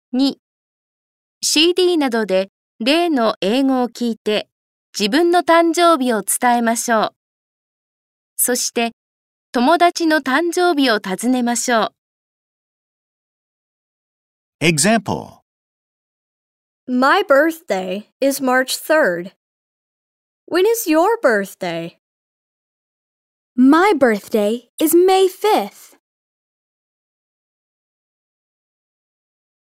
2、CD などで例の英語を聞いて自分の誕生日を伝えましょう。そして友達の誕生日を尋ねましょう。 Example: My birthday is March 3rd. When is your birthday? My birthday is May 5th.